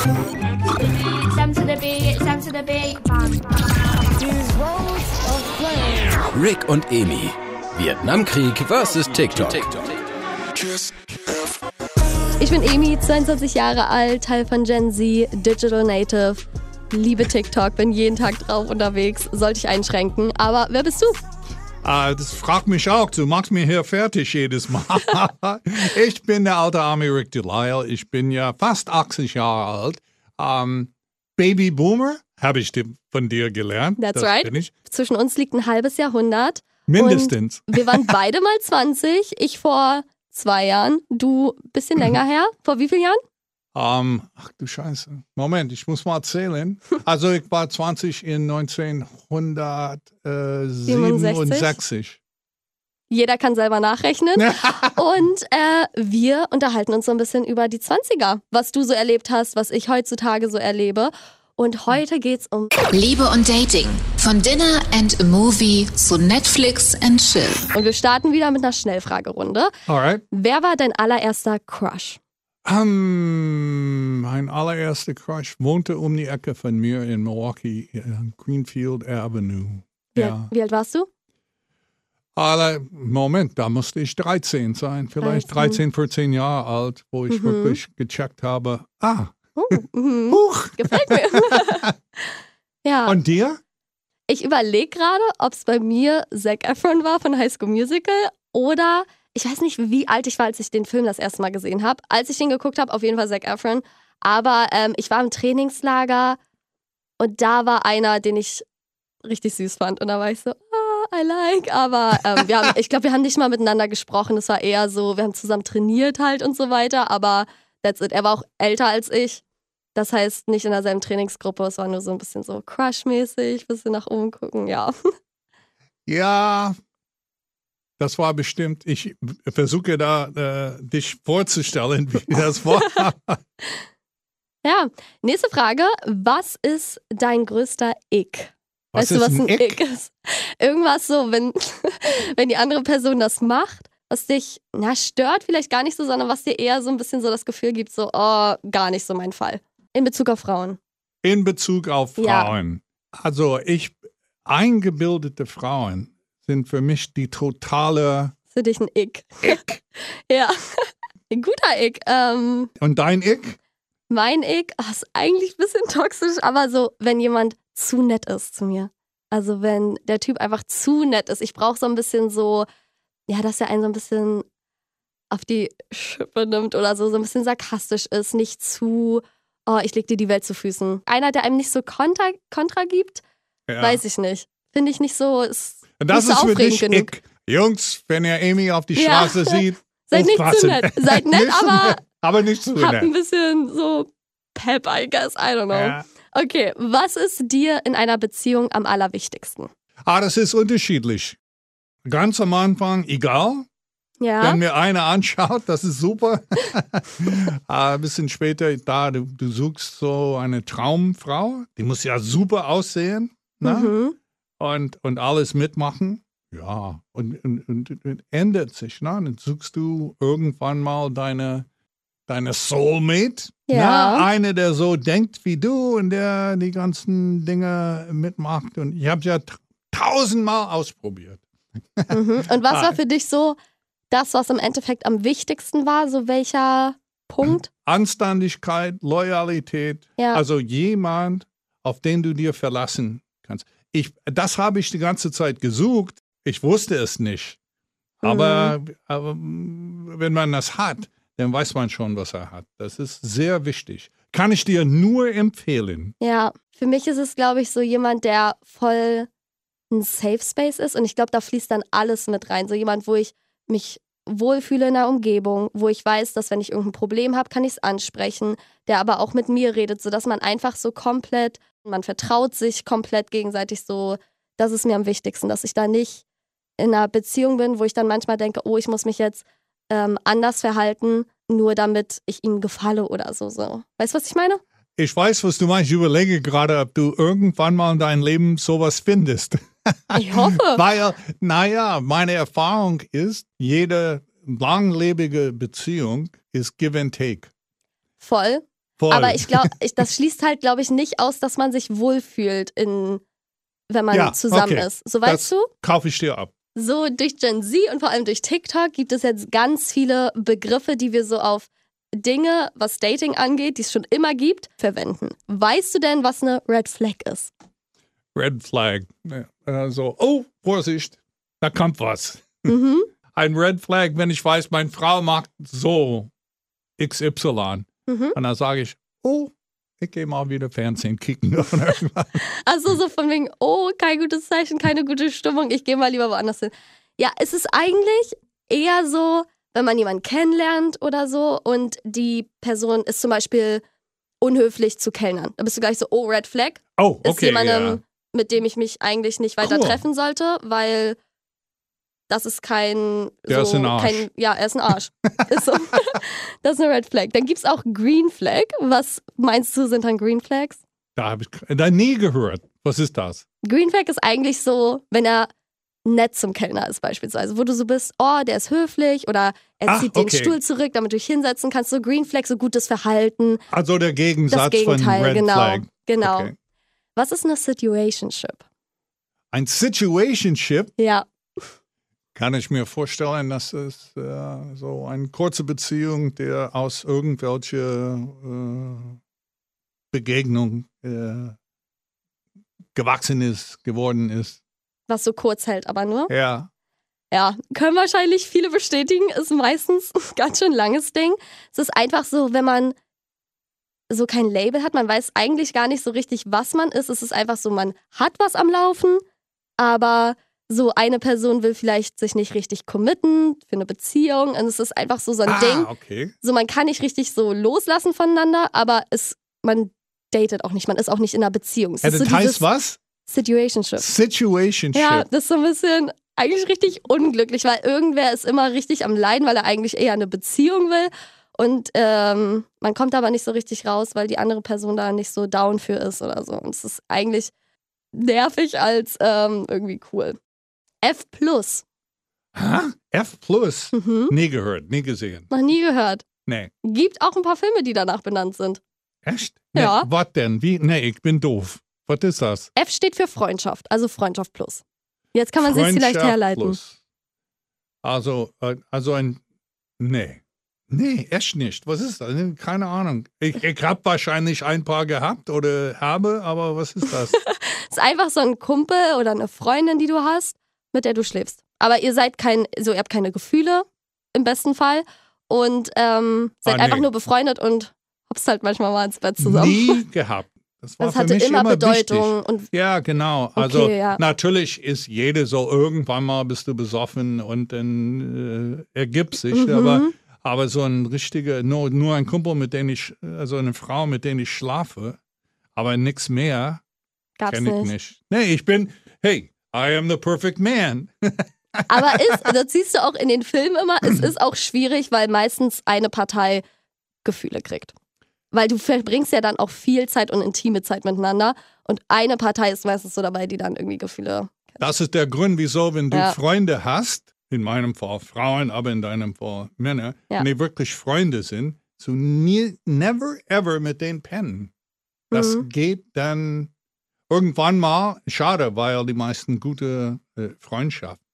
Stem to the beat, stem to the beat. Rick und Amy. Vietnamkrieg vs. TikTok. Ich bin Amy, 22 Jahre alt, Teil von Gen Z, Digital Native, liebe TikTok, bin jeden Tag drauf unterwegs, sollte ich einschränken. Aber wer bist du? Das fragt mich auch. Du machst mir hier fertig jedes Mal. Ich bin der alte Army Rick Delisle. Ich bin ja fast 80 Jahre alt. Babyboomer habe ich von dir gelernt. That's right. Bin ich. Zwischen uns liegt ein halbes Jahrhundert. Mindestens. Und wir waren beide mal 20. Ich vor 2 Jahren, du ein bisschen länger her. Vor wie vielen Jahren? Ach du Scheiße. Moment, ich muss mal zählen. Also ich war 20 in 1967. Jeder kann selber nachrechnen. Und wir unterhalten uns so ein bisschen über die 20er. Was du so erlebt hast, was ich heutzutage so erlebe. Und heute geht's um Liebe und Dating. Von Dinner and a Movie zu Netflix and Chill. Und wir starten wieder mit einer Schnellfragerunde. Alright. Wer war dein allererster Crush? Mein allererster Crush wohnte um die Ecke von mir in Milwaukee, Greenfield Avenue. Wie alt warst du? Moment, da musste ich 13 sein, vielleicht 13, 14 Jahre alt, wo ich wirklich gecheckt habe, huch. Gefällt mir. Ja. Und dir? Ich überlege gerade, ob es bei mir Zac Efron war von High School Musical oder ich weiß nicht, wie alt ich war, als ich den Film das erste Mal gesehen habe. Als ich den geguckt habe, auf jeden Fall Zac Efron. Aber ich war im Trainingslager und da war einer, den ich richtig süß fand. Und da war ich so, I like. Aber ich glaube, wir haben nicht mal miteinander gesprochen. Es war eher so, wir haben zusammen trainiert halt und so weiter. Aber that's it. Er war auch älter als ich. Das heißt, nicht in derselben Trainingsgruppe. Es war nur so ein bisschen so Crush-mäßig, bisschen nach oben gucken, ja. Ja, das war bestimmt, ich versuche da dich vorzustellen, wie das war. Ja, nächste Frage. Was ist dein größter Ick? Was weißt du, was ist ein ein Ick ist? Irgendwas so, wenn die andere Person das macht, was dich, stört vielleicht gar nicht so, sondern was dir eher so ein bisschen so das Gefühl gibt, so, oh, gar nicht so mein Fall. In Bezug auf Frauen. In Bezug auf Frauen. Ja. Also eingebildete Frauen sind für mich die totale... Für dich ein Ick. Ja, ein guter Ick. Und dein Ick? Mein Ick ist eigentlich ein bisschen toxisch, aber so, wenn jemand zu nett ist zu mir. Also wenn der Typ einfach zu nett ist. Ich brauche so ein bisschen so, dass er einen so ein bisschen auf die Schippe nimmt oder so ein bisschen sarkastisch ist, nicht zu, ich leg dir die Welt zu Füßen. Einer, der einem nicht so Kontra gibt, weiß ich nicht. Finde ich nicht so, das nicht so ist für dich genug. Ick. Jungs, wenn ihr Amy auf die Straße sieht, seid nicht zu nett. Seid nett, aber nicht zu habt nett. ein bisschen so Pep, I guess. I don't know. Ja. Okay, was ist dir in einer Beziehung am allerwichtigsten? Das ist unterschiedlich. Ganz am Anfang, egal. Ja. Wenn mir einer anschaut, das ist super. Ein bisschen später, du suchst so eine Traumfrau. Die muss ja super aussehen. Ne? Und alles mitmachen. Ja, und ändert sich. Ne? Dann suchst du irgendwann mal deine Soulmate. Ja. Ne? Eine, der so denkt wie du und der die ganzen Dinge mitmacht. Und ich habe es ja 1000-mal ausprobiert. Und was war für dich so das, was im Endeffekt am wichtigsten war? So welcher Punkt? Anständigkeit, Loyalität. Ja. Also jemand, auf den du dir verlassen kannst. Das habe ich die ganze Zeit gesucht. Ich wusste es nicht. Aber wenn man das hat, dann weiß man schon, was er hat. Das ist sehr wichtig. Kann ich dir nur empfehlen. Ja, für mich ist es, glaube ich, so jemand, der voll ein Safe Space ist. Und ich glaube, da fließt dann alles mit rein. So jemand, wo ich mich wohlfühle in der Umgebung, wo ich weiß, dass wenn ich irgendein Problem habe, kann ich es ansprechen, der aber auch mit mir redet, sodass man einfach so komplett, man vertraut sich komplett gegenseitig so, das ist mir am wichtigsten, dass ich da nicht in einer Beziehung bin, wo ich dann manchmal denke, oh, ich muss mich jetzt anders verhalten, nur damit ich ihm gefalle oder so. Weißt du, was ich meine? Ich weiß, was du meinst. Ich überlege gerade, ob du irgendwann mal in deinem Leben sowas findest. Ich hoffe. Weil, meine Erfahrung ist, jede langlebige Beziehung ist Give and Take. Voll. voll. Aber ich glaube, das schließt halt, glaube ich, nicht aus, dass man sich wohlfühlt, wenn man zusammen ist. So, weißt du? Kaufe ich dir ab. So durch Gen Z und vor allem durch TikTok gibt es jetzt ganz viele Begriffe, die wir so auf Dinge, was Dating angeht, die es schon immer gibt, verwenden. Weißt du denn, was eine Red Flag ist? Red Flag. So, oh, Vorsicht, da kommt was. Mhm. Ein Red Flag, wenn ich weiß, meine Frau macht so XY. Mhm. Und dann sage ich, oh, ich gehe mal wieder Fernsehen kicken. Also so von wegen, oh, kein gutes Zeichen, keine gute Stimmung, ich gehe mal lieber woanders hin. Ja, es ist eigentlich eher so, wenn man jemanden kennenlernt oder so und die Person ist zum Beispiel unhöflich zu kellnern. Da bist du gleich so, oh, Red Flag. Oh, okay, ist jemandem, mit dem ich mich eigentlich nicht weiter treffen sollte, weil das ist kein... Der ist ein Arsch. Ja, er ist ein Arsch. Ist so. Das ist eine Red Flag. Dann gibt es auch Green Flag. Was meinst du, sind dann Green Flags? Da habe ich da nie gehört. Was ist das? Green Flag ist eigentlich so, wenn er nett zum Kellner ist beispielsweise, wo du so bist, oh, der ist höflich oder er zieht den Stuhl zurück, damit du dich hinsetzen kannst. So Green Flag, so gutes Verhalten. Also der Gegensatz das Gegenteil, von Red genau, Flag. Genau. Okay. Was ist eine Situationship? Ein Situationship? Ja. Kann ich mir vorstellen, dass es so eine kurze Beziehung, der aus irgendwelche Begegnung geworden ist. Was so kurz hält, aber nur? Ja. Ja, können wahrscheinlich viele bestätigen, ist meistens ein ganz schön langes Ding. Es ist einfach so, wenn man so kein Label hat, man weiß eigentlich gar nicht so richtig, was man ist. Es ist einfach so, man hat was am Laufen, aber so eine Person will vielleicht sich nicht richtig committen für eine Beziehung. Und es ist einfach so ein Ding. Okay. So, man kann nicht richtig so loslassen voneinander, aber man datet auch nicht. Man ist auch nicht in einer Beziehung. Das so heißt was? Situationship. Situationship. Ja, das ist so ein bisschen eigentlich richtig unglücklich, weil irgendwer ist immer richtig am Leiden, weil er eigentlich eher eine Beziehung will. Und man kommt aber nicht so richtig raus, weil die andere Person da nicht so down für ist oder so. Und es ist eigentlich nervig als irgendwie cool. F+. F+? Nie gehört, nie gesehen. Noch nie gehört. Nee. Gibt auch ein paar Filme, die danach benannt sind. Echt? Ja. Nee, was denn? Wie? Nee, ich bin doof. Was ist das? F steht für Freundschaft, also Freundschaft plus. Jetzt kann man sich vielleicht herleiten. Plus. Also ein... Nee. Nee, echt nicht. Was ist das? Keine Ahnung. Ich habe wahrscheinlich ein paar gehabt oder habe, aber was ist das? Es ist einfach so ein Kumpel oder eine Freundin, die du hast, mit der du schläfst. Aber ihr seid ihr habt keine Gefühle, im besten Fall. Und seid einfach nur befreundet und hoppst halt manchmal mal ins Bett zusammen. Nie gehabt. Das war hatte für mich immer Bedeutung. Wichtig. Und ja, genau. Also okay, ja. Natürlich ist jede so, irgendwann mal bist du besoffen und dann ergibt sich. Aber so ein richtiger, nur ein Kumpel, also eine Frau, mit der ich schlafe, aber nichts mehr, kenne ich nicht. Nee, hey, I am the perfect man. Aber das siehst du auch in den Filmen immer, es ist auch schwierig, weil meistens eine Partei Gefühle kriegt. Weil du verbringst ja dann auch viel Zeit und intime Zeit miteinander und eine Partei ist meistens so dabei, die dann irgendwie Gefühle kennt. Das ist der Grund, wieso, wenn du Freunde hast, in meinem Fall Frauen, aber in deinem Fall Männer, wenn die wirklich Freunde sind, so never ever mit denen pennen. Das geht dann irgendwann mal, schade, weil die meisten gute Freundschaft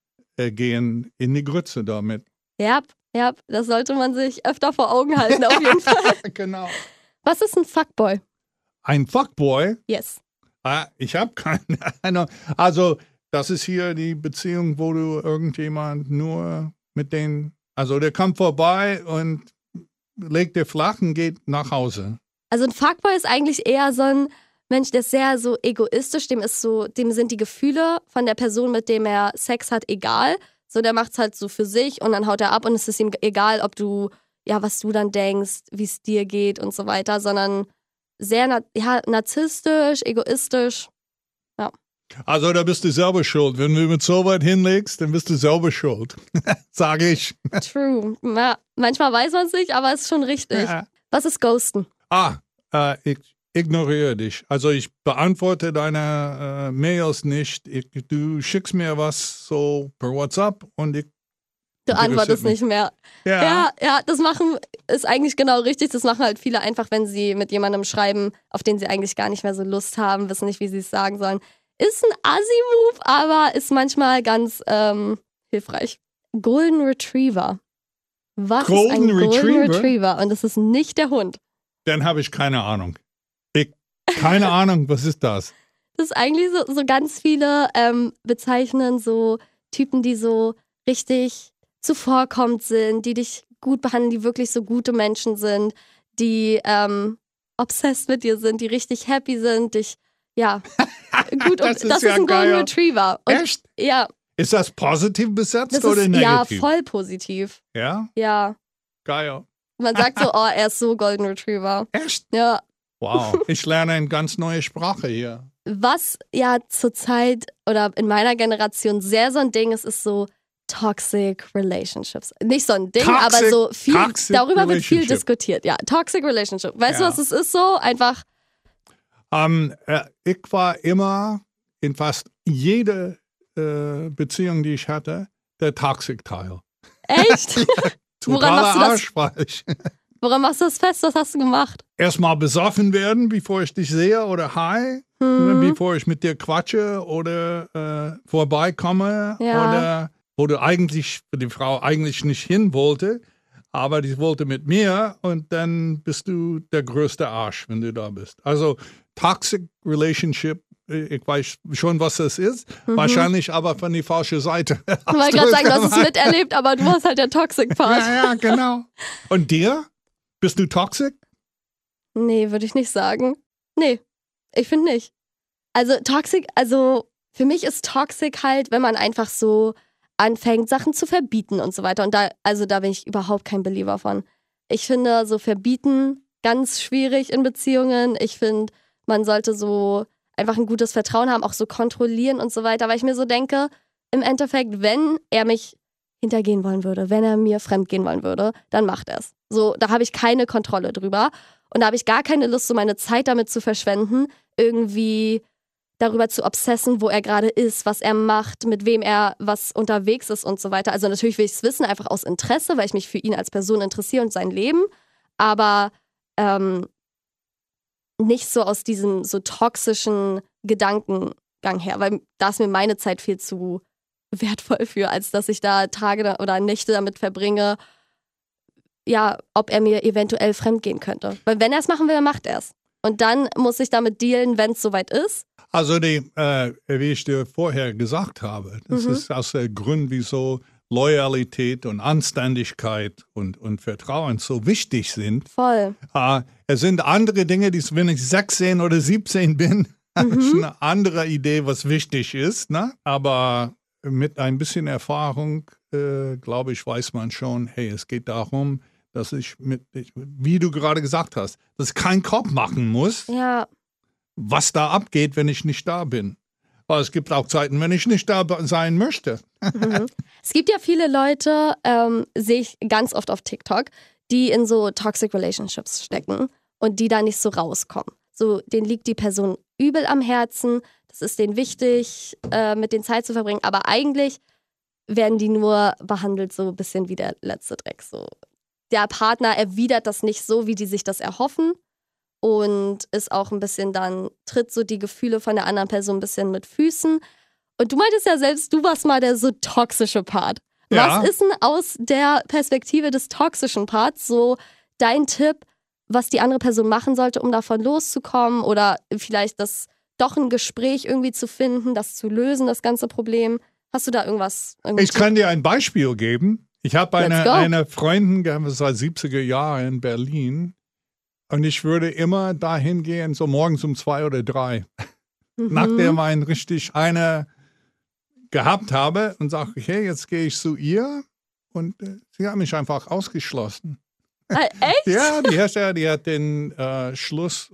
gehen in die Grütze damit. Ja, das sollte man sich öfter vor Augen halten, auf jeden Fall. Genau. Was ist ein Fuckboy? Ein Fuckboy? Yes. Ich habe keine Ahnung. Also, das ist hier die Beziehung, wo du irgendjemand nur mit denen, also der kommt vorbei und legt dir flach und geht nach Hause. Also ein Fuckboy ist eigentlich eher so ein Mensch, der ist sehr so egoistisch, dem sind die Gefühle von der Person, mit dem er Sex hat, egal. So, der macht's halt so für sich und dann haut er ab und es ist ihm egal, ob du, was du dann denkst, wie es dir geht und so weiter, sondern sehr narzisstisch, egoistisch. Ja. Also da bist du selber schuld. Wenn du mit so weit hinlegst, dann bist du selber schuld. Sage ich. True. Ja, manchmal weiß man es nicht, aber es ist schon richtig. Ja. Was ist Ghosten? Ich ignoriere dich. Also ich beantworte deine Mails nicht. Du schickst mir was so per WhatsApp und ich Du antwortest nicht mehr. Ja. Ja, das ist eigentlich genau richtig. Das machen halt viele einfach, wenn sie mit jemandem schreiben, auf den sie eigentlich gar nicht mehr so Lust haben, wissen nicht, wie sie es sagen sollen. Ist ein Assi-Move, aber ist manchmal ganz hilfreich. Golden Retriever. Was ist ein Golden Retriever? Und das ist nicht der Hund. Dann habe ich keine Ahnung. Keine Ahnung, was ist das? Das ist eigentlich so ganz viele bezeichnen so Typen, die so richtig zuvorkommend sind, die dich gut behandeln, die wirklich so gute Menschen sind, die obsessed mit dir sind, die richtig happy sind, dich, ja, gut. Das das ist ein geil. Golden Retriever. Und, Echt? Ja. Ist das positiv besetzt Das oder ist negativ? ja voll positiv. Ja? Ja. Geil. Man sagt so, oh, er ist so Golden Retriever. Echt? Ja. Wow, ich lerne eine ganz neue Sprache hier. Was ja zurzeit oder in meiner Generation sehr so ein Ding ist so Toxic Relationships. Nicht so ein Ding, aber so viel, darüber wird viel diskutiert. Ja, Toxic Relationship. Weißt du, was es ist so? Einfach. Ich war immer in fast jeder Beziehung, die ich hatte, der Toxic-Teil. Echt? Ja, Woran machst du das fest? Was hast du gemacht? Erstmal besoffen werden, bevor ich dich sehe oder hi, bevor ich mit dir quatsche oder vorbeikomme oder wo du eigentlich, die Frau eigentlich nicht hin wollte, aber die wollte mit mir und dann bist du der größte Arsch, wenn du da bist. Also Toxic Relationship, ich weiß schon, was das ist, wahrscheinlich aber von der falschen Seite. Ich wollte gerade sagen, du hast es miterlebt, aber du hast halt der Toxic-Part. Ja, genau. Und dir? Bist du toxic? Nee, würde ich nicht sagen. Nee, ich finde nicht. Also toxic, für mich ist toxic halt, wenn man einfach so anfängt, Sachen zu verbieten und so weiter. Und da bin ich überhaupt kein Believer von. Ich finde so verbieten ganz schwierig in Beziehungen. Ich finde, man sollte so einfach ein gutes Vertrauen haben, auch so kontrollieren und so weiter. Weil ich mir so denke, im Endeffekt, wenn er mich hintergehen wollen würde, wenn er mir fremdgehen wollen würde, dann macht er es. So, da habe ich keine Kontrolle drüber. Und da habe ich gar keine Lust, so meine Zeit damit zu verschwenden, irgendwie darüber zu obsessen, wo er gerade ist, was er macht, mit wem er was unterwegs ist und so weiter. Also natürlich will ich es wissen, einfach aus Interesse, weil ich mich für ihn als Person interessiere und sein Leben. Aber nicht so aus diesem so toxischen Gedankengang her, weil da ist mir meine Zeit viel zu wertvoll für, als dass ich da Tage oder Nächte damit verbringe, ja, ob er mir eventuell fremdgehen könnte. Weil wenn er es machen will, dann macht er es. Und dann muss ich damit dealen, wenn es soweit ist. Also wie ich dir vorher gesagt habe, das ist aus der Grund, wieso Loyalität und Anständigkeit und Vertrauen so wichtig sind. Voll. Es sind andere Dinge, die, wenn ich 16 oder 17 bin, habe ich eine andere Idee, was wichtig ist. Ne? Aber mit ein bisschen Erfahrung, glaube ich, weiß man schon, hey, es geht darum, dass wie du gerade gesagt hast, dass ich keinen Kopf machen muss, was da abgeht, wenn ich nicht da bin. Aber es gibt auch Zeiten, wenn ich nicht da sein möchte. Es gibt ja viele Leute, sehe ich ganz oft auf TikTok, die in so Toxic Relationships stecken und die da nicht so rauskommen. So, denen liegt die Person übel am Herzen, das ist denen wichtig, mit denen Zeit zu verbringen, aber eigentlich werden die nur behandelt so ein bisschen wie der letzte Dreck. So. Der Partner erwidert das nicht so, wie die sich das erhoffen und ist auch ein bisschen dann, tritt so die Gefühle von der anderen Person ein bisschen mit Füßen. Und du meintest ja selbst, du warst mal der so toxische Part. Ja. Was ist denn aus der Perspektive des toxischen Parts so dein Tipp, was die andere Person machen sollte, um davon loszukommen oder vielleicht das doch ein Gespräch irgendwie zu finden, das zu lösen, das ganze Problem? Hast du da irgendwas? Ich kann dir ein Beispiel geben. Ich habe eine Freundin gehabt, das war 70er Jahre in Berlin. Und ich würde immer dahin gehen, so morgens um 2 oder 3. Nachdem ich richtig eine gehabt habe und sage, hey, jetzt gehe ich zu ihr. Und sie hat mich einfach ausgeschlossen. Echt? Ja, die hat den Schloss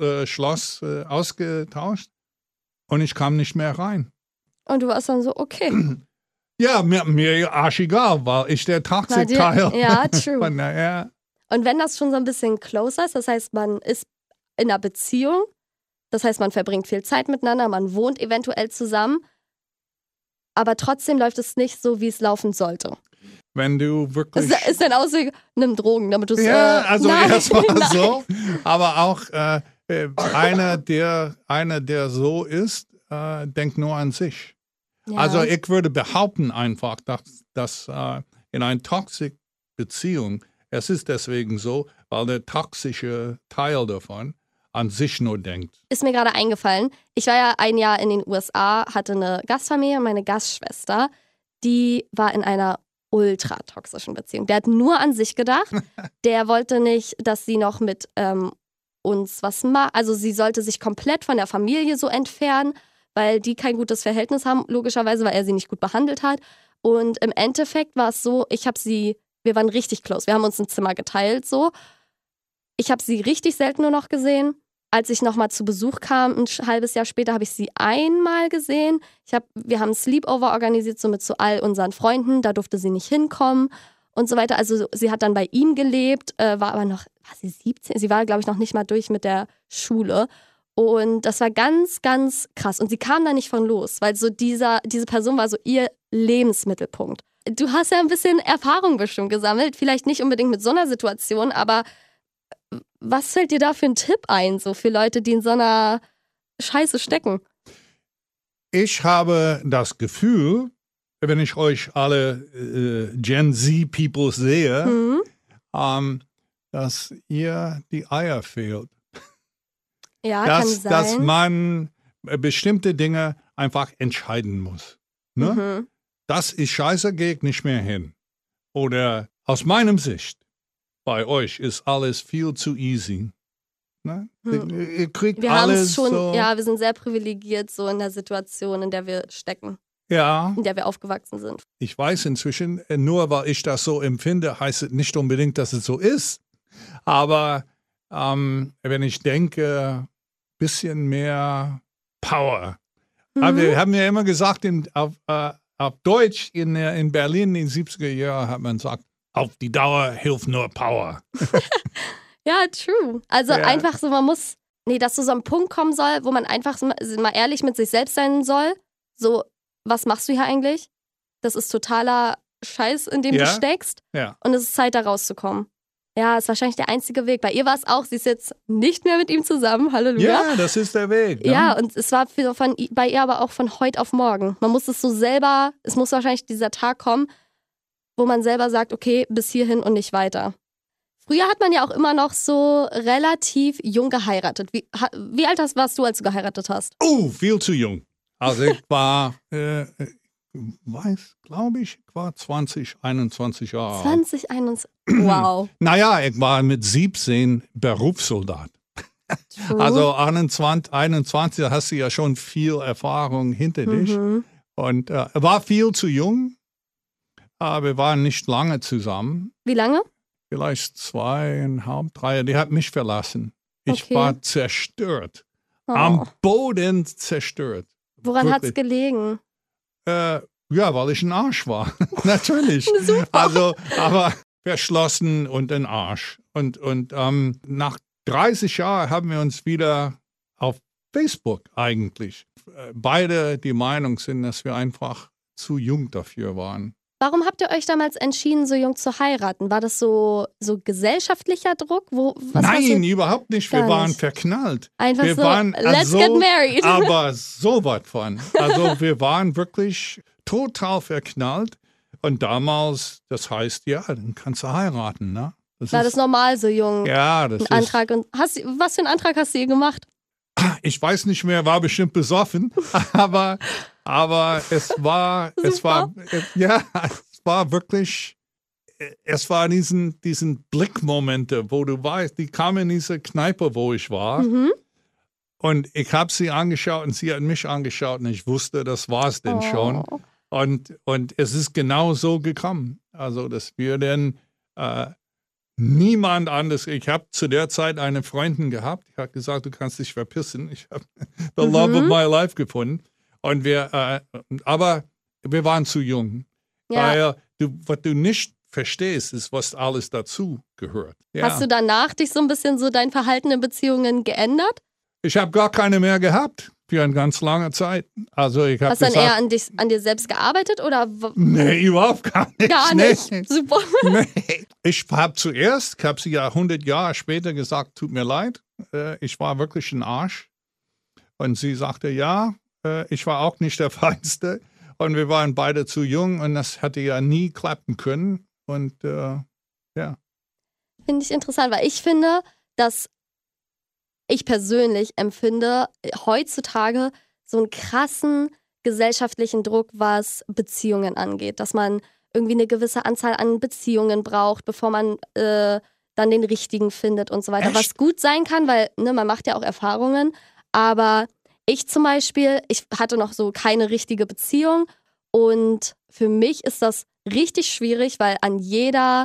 ausgetauscht. Und ich kam nicht mehr rein. Und du warst dann so, okay. Ja, mir arschegal, weil ich der Toxic-Teil. Ja, true. Ja. Und wenn das schon so ein bisschen closer ist, das heißt, man ist in einer Beziehung, das heißt, man verbringt viel Zeit miteinander, man wohnt eventuell zusammen, aber trotzdem läuft es nicht so, wie es laufen sollte. wenn du wirklich... Das ist dein Ausweg, nimm Drogen, damit du es... Ja, also nein, erstmal nein. so, aber auch einer, der so ist, denkt nur an sich. Ja. Also ich würde behaupten einfach, dass in einer toxischen Beziehung, es ist deswegen so, weil der toxische Teil davon an sich nur denkt. Ist mir gerade eingefallen. Ich war ja ein Jahr in den USA, hatte eine Gastfamilie und meine Gastschwester, die war in einer ultra toxischen Beziehung. Der hat nur an sich gedacht. Der wollte nicht, dass sie noch mit uns was macht. Also sie sollte sich komplett von der Familie so entfernen, weil die kein gutes Verhältnis haben, logischerweise, weil er sie nicht gut behandelt hat. Und im Endeffekt war es so, wir waren richtig close. Wir haben uns ein Zimmer geteilt so. Ich habe sie richtig selten nur noch gesehen. Als ich nochmal zu Besuch kam, ein halbes Jahr später, habe ich sie einmal gesehen. Wir haben ein Sleepover organisiert, so mit all unseren Freunden. Da durfte sie nicht hinkommen und so weiter. Also sie hat dann bei ihm gelebt, war sie 17? Sie war, glaube ich, noch nicht mal durch mit der Schule. Und das war ganz, ganz krass. Und sie kam da nicht von los, weil so diese Person war so ihr Lebensmittelpunkt. Du hast ja ein bisschen Erfahrung bestimmt gesammelt. Vielleicht nicht unbedingt mit so einer Situation, aber was fällt dir da für ein Tipp ein, so für Leute, die in so einer Scheiße stecken? Ich habe das Gefühl, wenn ich euch alle Gen Z-People sehe, dass ihr die Eier fehlt. Ja, kann sein. Dass man bestimmte Dinge einfach entscheiden muss. Ne? Das ist scheiße, geht nicht mehr hin. Oder aus meiner Sicht, bei euch ist alles viel zu easy. Ne? Ihr kriegt wir alles schon, so. Ja, wir sind sehr privilegiert so in der Situation, in der wir stecken. Ja. In der wir aufgewachsen sind. Ich weiß inzwischen, nur weil ich das so empfinde, heißt es nicht unbedingt, dass es so ist. Aber wenn ich denke, bisschen mehr Power. Aber wir haben ja immer gesagt, auf Deutsch in Berlin in den 70er Jahren hat man gesagt, auf die Dauer hilft nur Power. Ja, true. Also einfach so, dass so ein Punkt kommen soll, wo man einfach mal ehrlich mit sich selbst sein soll. So, was machst du hier eigentlich? Das ist totaler Scheiß, in dem du steckst. Ja. Und es ist Zeit, da rauszukommen. Ja, ist wahrscheinlich der einzige Weg. Bei ihr war es auch, sie ist jetzt nicht mehr mit ihm zusammen, Halleluja. Ja, das ist der Weg. Ne? Ja, und es war bei ihr aber auch von heute auf morgen. Man muss es so selber, es muss wahrscheinlich dieser Tag kommen, wo man selber sagt, okay, bis hierhin und nicht weiter. Früher hat man ja auch immer noch so relativ jung geheiratet. Wie alt warst du, als du geheiratet hast? Oh, viel zu jung. Also ich war, glaube ich, war 20, 21 Jahre alt. 20, 21, wow. Naja, ich war mit 17 Berufssoldat. True. Also 21 hast du ja schon viel Erfahrung hinter dich. Und war viel zu jung, aber wir waren nicht lange zusammen. Wie lange? Vielleicht 2,5, 3. Die hat mich verlassen. Ich war zerstört. Am Boden zerstört. Woran hat es gelegen? Ja, weil ich ein Arsch war. Natürlich. Super. Also, aber verschlossen und ein Arsch. Und nach 30 Jahren haben wir uns wieder auf Facebook eigentlich. Beide die Meinung sind, dass wir einfach zu jung dafür waren. Warum habt ihr euch damals entschieden, so jung zu heiraten? War das so gesellschaftlicher Druck? Nein, überhaupt nicht. Wir waren verknallt. Einfach wir so, waren let's get married. Aber so was von. Also wir waren wirklich total verknallt. Und damals, das heißt, ja, dann kannst du heiraten, ne? War das normal so jung? Ja, das ist... Antrag. Und was für einen Antrag hast du ihr gemacht? Ich weiß nicht mehr, war bestimmt besoffen, aber es war wirklich, es war diesen Blickmomente, wo du weißt, die kam in diese Kneipe, wo ich war, und ich habe sie angeschaut und sie hat mich angeschaut und ich wusste, das war es denn schon. Und es ist genau so gekommen, also dass wir dann niemand anderes. Ich habe zu der Zeit eine Freundin gehabt, die hat gesagt, du kannst dich verpissen. Ich habe the love of my life gefunden. Und aber wir waren zu jung. Ja. Weil was du nicht verstehst, ist, was alles dazu gehört. Ja. Hast du danach dich so ein bisschen so dein Verhalten in Beziehungen geändert? Ich habe gar keine mehr gehabt. für eine ganz lange Zeit. Also ich habe Hast du dann eher an dir selbst gearbeitet oder? Nee, überhaupt gar nicht. Gar nicht. Nee. Super. Nee. Ich habe sie ja 100 Jahre später gesagt, tut mir leid, ich war wirklich ein Arsch. Und sie sagte, ja, ich war auch nicht der Feinste. Und wir waren beide zu jung und das hätte ja nie klappen können. Und ja. Finde ich interessant, weil ich finde, dass ich persönlich empfinde heutzutage so einen krassen gesellschaftlichen Druck, was Beziehungen angeht. Dass man irgendwie eine gewisse Anzahl an Beziehungen braucht, bevor man dann den richtigen findet und so weiter. Echt? Was gut sein kann, weil man macht ja auch Erfahrungen. Aber ich zum Beispiel, ich hatte noch so keine richtige Beziehung und für mich ist das richtig schwierig, weil an jeder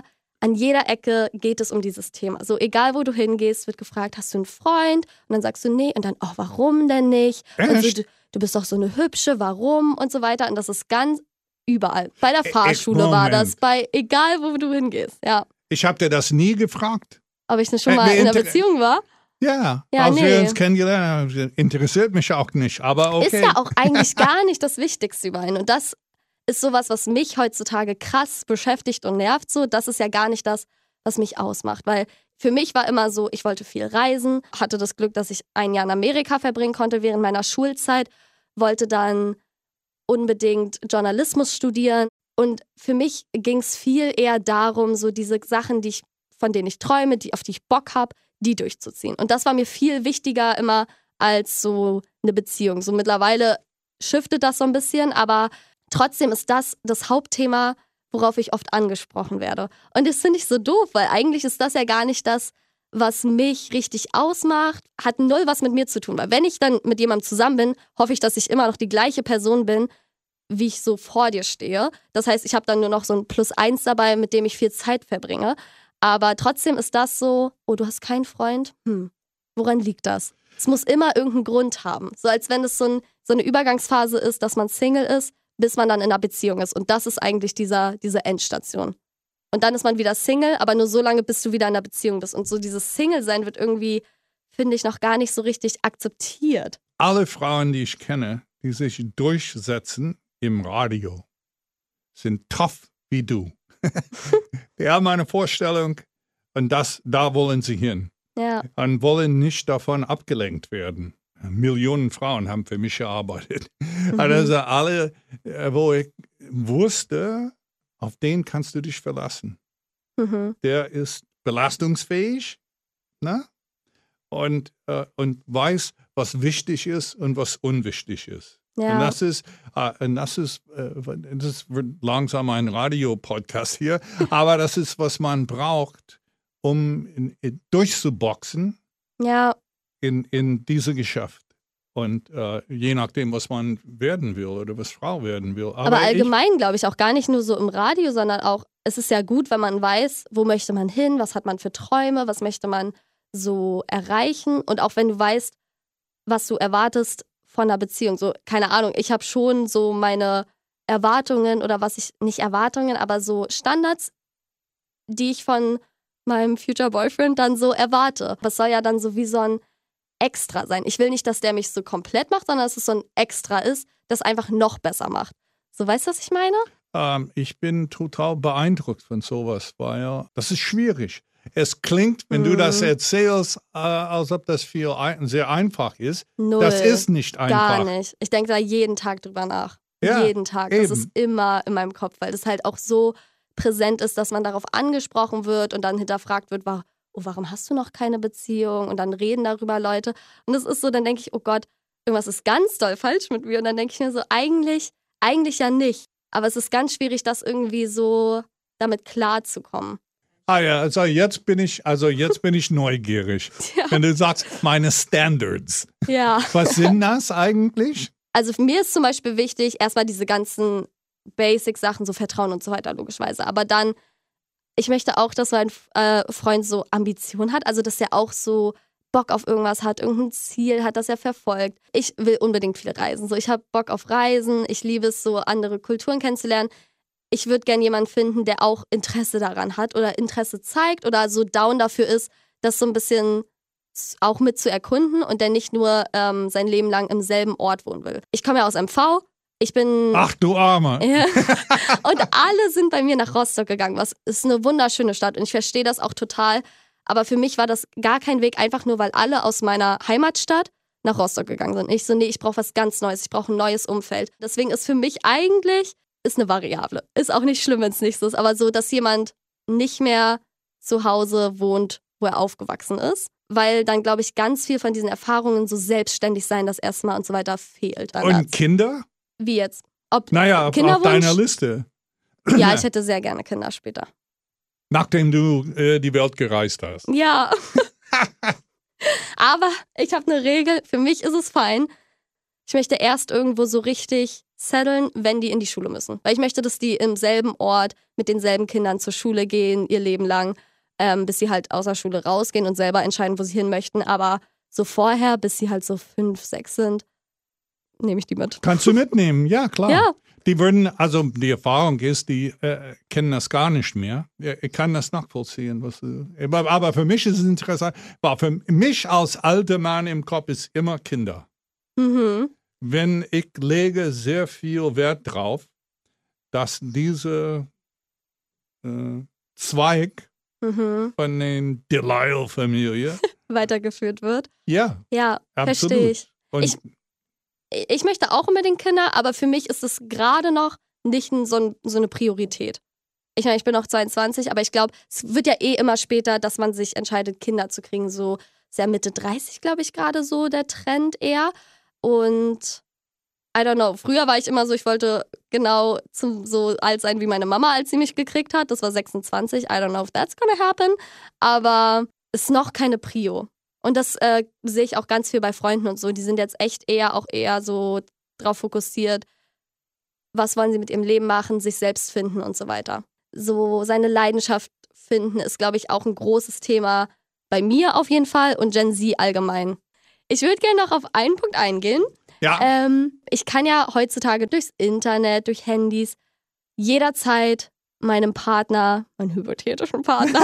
Ecke geht es um dieses Thema. So egal, wo du hingehst, wird gefragt, hast du einen Freund? Und dann sagst du, nee. Und dann, warum denn nicht? Also, du bist doch so eine Hübsche, warum? Und so weiter. Und das ist ganz überall. Bei der Fahrschule war das, egal, wo du hingehst. Ja. Ich habe dir das nie gefragt. Ob ich schon mal in einer Beziehung war? Ja, als wir uns kennengelernt haben, interessiert mich auch nicht. Aber okay. Ist ja auch eigentlich gar nicht das Wichtigste überall. Und das ist sowas, was mich heutzutage krass beschäftigt und nervt so. Das ist ja gar nicht das, was mich ausmacht. Weil für mich war immer so, ich wollte viel reisen, hatte das Glück, dass ich ein Jahr in Amerika verbringen konnte während meiner Schulzeit, wollte dann unbedingt Journalismus studieren. Und für mich ging es viel eher darum, so diese Sachen, von denen ich träume, auf die ich Bock habe, die durchzuziehen. Und das war mir viel wichtiger immer als so eine Beziehung. So mittlerweile shiftet das so ein bisschen, aber trotzdem ist das Hauptthema, worauf ich oft angesprochen werde. Und das finde ich so doof, weil eigentlich ist das ja gar nicht das, was mich richtig ausmacht, hat null was mit mir zu tun. Weil wenn ich dann mit jemandem zusammen bin, hoffe ich, dass ich immer noch die gleiche Person bin, wie ich so vor dir stehe. Das heißt, ich habe dann nur noch so ein +1 dabei, mit dem ich viel Zeit verbringe. Aber trotzdem ist das so, du hast keinen Freund? Woran liegt das? Es muss immer irgendeinen Grund haben. So als wenn es so eine Übergangsphase ist, dass man Single ist, bis man dann in einer Beziehung ist. Und das ist eigentlich diese Endstation. Und dann ist man wieder Single, aber nur so lange, bis du wieder in einer Beziehung bist. Und so dieses Single-Sein wird irgendwie, finde ich, noch gar nicht so richtig akzeptiert. Alle Frauen, die ich kenne, die sich durchsetzen im Radio, sind tough wie du. Die haben eine Vorstellung und da wollen sie hin. Ja. Und wollen nicht davon abgelenkt werden. Millionen Frauen haben für mich gearbeitet. Also alle, wo ich wusste, auf den kannst du dich verlassen. Der ist belastungsfähig, ne? Und weiß, was wichtig ist und was unwichtig ist. Ja. Und das wird langsam ein Radio-Podcast hier, aber das ist, was man braucht, um durchzuboxen. Ja. In diese Geschäft. Und je nachdem, was man werden will oder was Frau werden will. Aber allgemein, glaube ich, auch gar nicht nur so im Radio, sondern auch, es ist ja gut, wenn man weiß, wo möchte man hin, was hat man für Träume, was möchte man so erreichen. Und auch wenn du weißt, was du erwartest von einer Beziehung. So, keine Ahnung, ich habe schon so meine Erwartungen oder nicht Erwartungen, aber so Standards, die ich von meinem Future Boyfriend dann so erwarte. Das soll ja dann so wie so ein Extra sein. Ich will nicht, dass der mich so komplett macht, sondern dass es so ein Extra ist, das einfach noch besser macht. So, weißt du, was ich meine? Ich bin total beeindruckt von sowas, weil das ist schwierig. Es klingt, wenn du das erzählst, als ob das sehr einfach ist. Null. Das ist nicht einfach. Gar nicht. Ich denke da jeden Tag drüber nach. Ja, jeden Tag. eben. Das ist immer in meinem Kopf, weil das halt auch so präsent ist, dass man darauf angesprochen wird und dann hinterfragt wird, warum hast du noch keine Beziehung? Und dann reden darüber Leute. Und das ist so, dann denke ich, oh Gott, irgendwas ist ganz doll falsch mit mir. Und dann denke ich mir so, eigentlich ja nicht. Aber es ist ganz schwierig, das irgendwie so damit klarzukommen. Ja, also jetzt bin ich neugierig. Ja. Wenn du sagst, meine Standards. Ja. Was sind das eigentlich? Also für mir ist zum Beispiel wichtig, erstmal diese ganzen Basic-Sachen, so Vertrauen und so weiter, logischerweise. Aber dann, ich möchte auch, dass mein Freund so Ambition hat, also dass er auch so Bock auf irgendwas hat, irgendein Ziel hat, das er verfolgt. Ich will unbedingt viel reisen. So, ich habe Bock auf Reisen, ich liebe es, so andere Kulturen kennenzulernen. Ich würde gerne jemanden finden, der auch Interesse daran hat oder Interesse zeigt oder so down dafür ist, das so ein bisschen auch mit zu erkunden und der nicht nur sein Leben lang im selben Ort wohnen will. Ich komme ja aus MV. Ich bin. Ach du Arme. Ja. Und alle sind bei mir nach Rostock gegangen. Was ist eine wunderschöne Stadt und ich verstehe das auch total. Aber für mich war das gar kein Weg, einfach nur, weil alle aus meiner Heimatstadt nach Rostock gegangen sind. Ich so, nee, ich brauche was ganz Neues. Ich brauche ein neues Umfeld. Deswegen ist für mich eigentlich ist eine Variable. Ist auch nicht schlimm, wenn es nicht so ist. Aber so, dass jemand nicht mehr zu Hause wohnt, wo er aufgewachsen ist. Weil dann, glaube ich, ganz viel von diesen Erfahrungen, so selbstständig sein, das erste Mal und so weiter, fehlt. Und Kinder? Wie jetzt? Ob Naja, auf deiner Liste. Ja, ich hätte sehr gerne Kinder später. Nachdem du die Welt gereist hast. Ja. Aber ich habe eine Regel, für mich ist es fein. Ich möchte erst irgendwo so richtig setteln, wenn die in die Schule müssen. Weil ich möchte, dass die im selben Ort mit denselben Kindern zur Schule gehen, ihr Leben lang, bis sie halt aus der Schule rausgehen und selber entscheiden, wo sie hin möchten. Aber so vorher, bis sie halt so 5, 6 sind, nehme ich die mit. Kannst du mitnehmen, ja klar. Ja. Die würden, also die Erfahrung ist, die kennen das gar nicht mehr. Ich kann das nachvollziehen. Aber für mich ist es interessant, weil für mich als alter Mann im Kopf ist immer Kinder. Mhm. Wenn ich lege sehr viel Wert drauf, dass diese Zweig von den Delisle-Familie weitergeführt wird. Ja, Ja, absolut. verstehe ich. Und Ich möchte auch unbedingt Kinder, aber für mich ist es gerade noch nicht so eine Priorität. Ich meine, ich bin noch 22, aber ich glaube, es wird ja immer später, dass man sich entscheidet, Kinder zu kriegen. So sehr Mitte 30, glaube ich, gerade so der Trend eher. Und I don't know, früher war ich immer so, ich wollte genau so alt sein wie meine Mama, als sie mich gekriegt hat. Das war 26. I don't know if that's gonna happen. Aber ist noch keine Prio. Und das sehe ich auch ganz viel bei Freunden und so. Die sind jetzt echt eher so drauf fokussiert, was wollen sie mit ihrem Leben machen, sich selbst finden und so weiter. So seine Leidenschaft finden ist, glaube ich, auch ein großes Thema bei mir auf jeden Fall und Gen Z allgemein. Ich würde gerne noch auf einen Punkt eingehen. ja, Ich kann ja heutzutage durchs Internet, durch Handys, jederzeit meinem Partner, meinen hypothetischen Partner,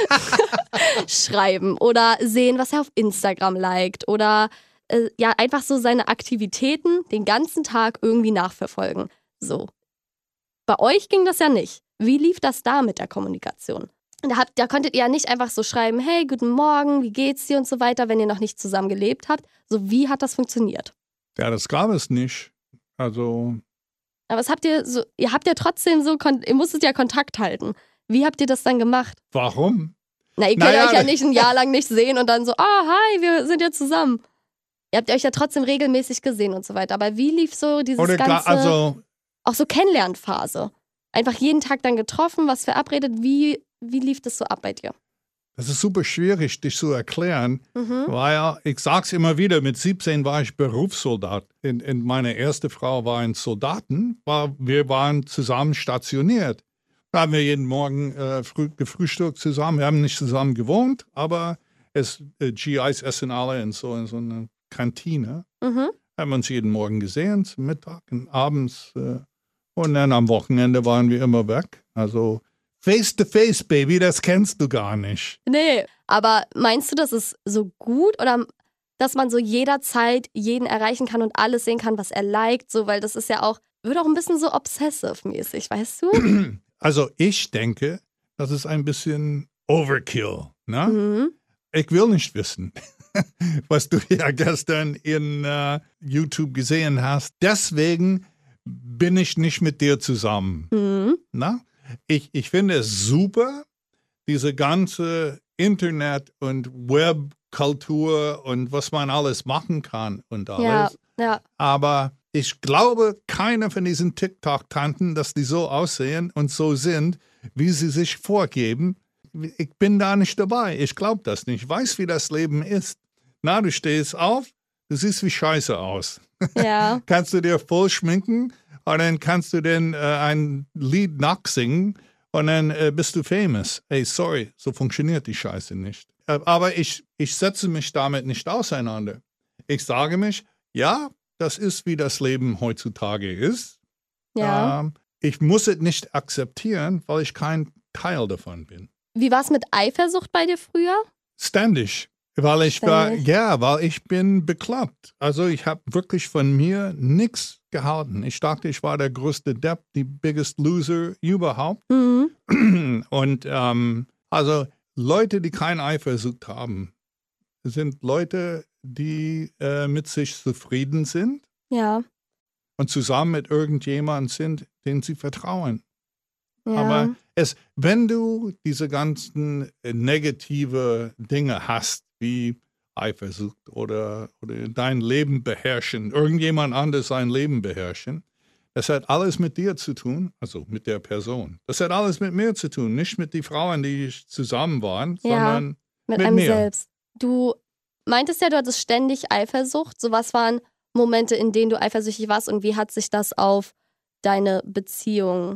schreiben oder sehen, was er auf Instagram liked oder ja, einfach so seine Aktivitäten den ganzen Tag irgendwie nachverfolgen. So. Bei euch ging das ja nicht. Wie lief das da mit der Kommunikation? Da konntet ihr ja nicht einfach so schreiben, hey, guten Morgen, wie geht's dir und so weiter, wenn ihr noch nicht zusammen gelebt habt. So, wie hat das funktioniert? ja, das gab es nicht. Also Aber was habt ihr so, ihr habt ja trotzdem so, ihr musstet ja Kontakt halten. Wie habt ihr das dann gemacht? warum? Na, ihr könnt Naja, euch ja nicht ein Jahr lang nicht sehen und dann so, hi, wir sind ja zusammen. Ihr habt euch ja trotzdem regelmäßig gesehen und so weiter. Aber wie lief so dieses Oder ganze, also auch so Kennenlernphase? Einfach jeden Tag dann getroffen, was verabredet. Wie lief das so ab bei dir? das ist super schwierig, dich zu erklären, Mhm. weil ich sag's immer wieder, mit 17 war ich Berufssoldat. Und meine erste Frau war ein Soldaten, weil wir waren zusammen stationiert. Da haben wir jeden Morgen gefrühstückt zusammen. Wir haben nicht zusammen gewohnt, aber GIs essen alle in so einer Kantine. Mhm. Haben uns jeden Morgen gesehen, zum Mittag und abends. Und dann am Wochenende waren wir immer weg. Also face to face, Baby, das kennst du gar nicht. Nee, aber meinst du, das ist so gut oder dass man so jederzeit jeden erreichen kann und alles sehen kann, was er liked? So, weil das ist ja auch, wird auch ein bisschen so obsessive-mäßig, weißt du? Also ich denke, das ist ein bisschen Overkill. Ne? Mhm. Ich will nicht wissen, was du ja gestern in YouTube gesehen hast. Deswegen bin ich nicht mit dir zusammen. Mhm. Na? Ich finde es super, diese ganze Internet- und Webkultur und was man alles machen kann und alles. Ja. Aber ich glaube, keiner von diesen TikTok-Tanten, dass die so aussehen und so sind, wie sie sich vorgeben. Ich bin da nicht dabei. Ich glaube das nicht. Ich weiß, wie das Leben ist. Na, du stehst auf, du siehst wie scheiße aus. Ja. Kannst du dir voll schminken und dann kannst du dann ein Lied nachsingen und dann bist du famous. Hey, sorry, so funktioniert die Scheiße nicht. Aber ich setze mich damit nicht auseinander. Ich sage mich, ja, das ist, wie das Leben heutzutage ist. Ja. Ich muss es nicht akzeptieren, weil ich kein Teil davon bin. Wie war es mit Eifersucht bei dir früher? Ständig. Weil ich bin bekloppt. Also ich habe wirklich von mir nichts gehalten. Ich dachte, ich war der größte Depp, die biggest loser überhaupt. Mhm. Und also Leute, die keine Eifersucht haben, sind Leute, die mit sich zufrieden sind Ja. und zusammen mit irgendjemandem sind, den sie vertrauen. Ja. Aber wenn du diese ganzen negative Dinge hast, wie Eifersucht oder dein Leben beherrschen, irgendjemand anderes sein Leben beherrschen, das hat alles mit dir zu tun, also mit der Person. Das hat alles mit mir zu tun, nicht mit den Frauen, die zusammen waren, sondern mit mit einem mir. selbst. Du meintest ja, du hattest ständig Eifersucht. So, was waren Momente, in denen du eifersüchtig warst und wie hat sich das auf deine Beziehung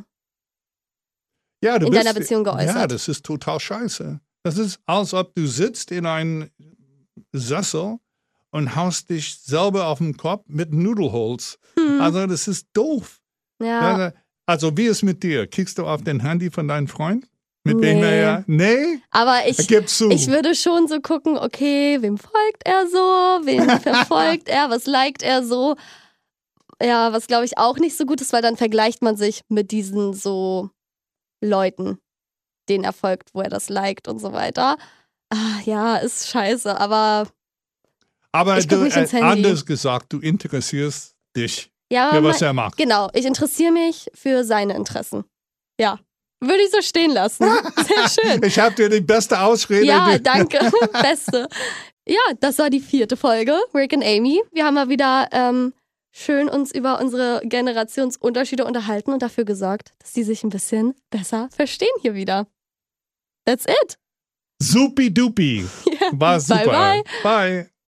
deiner Beziehung geäußert? Ja, das ist total scheiße. Das ist, als ob du sitzt in einem Sessel und haust dich selber auf den Kopf mit Nudelholz. Also das ist doof. Ja. Also wie ist mit dir? Kickst du auf den Handy von deinem Freund? Mit wem er ja? Nee? Aber Gib's zu. ich würde schon so gucken, okay, wem folgt er so? Wen verfolgt er? Was liked er so? Ja, was glaube ich auch nicht so gut ist, weil dann vergleicht man sich mit diesen so Leuten, denen er folgt, wo er das liked und so weiter. Ja, ist scheiße, aber ich guck nicht ins Handy. Anders gesagt, du interessierst dich ja, für was er macht. Genau, ich interessiere mich für seine Interessen. Ja, würde ich so stehen lassen. Sehr schön. Ich habe dir die beste Ausrede. Ja, danke. Beste. Ja, das war die 4. Folge, Rick und Amy. Wir haben mal wieder schön uns über unsere Generationsunterschiede unterhalten und dafür gesorgt, dass die sich ein bisschen besser verstehen hier wieder. That's it. Supi-dupi. Ja. War super. Bye, bye. Bye.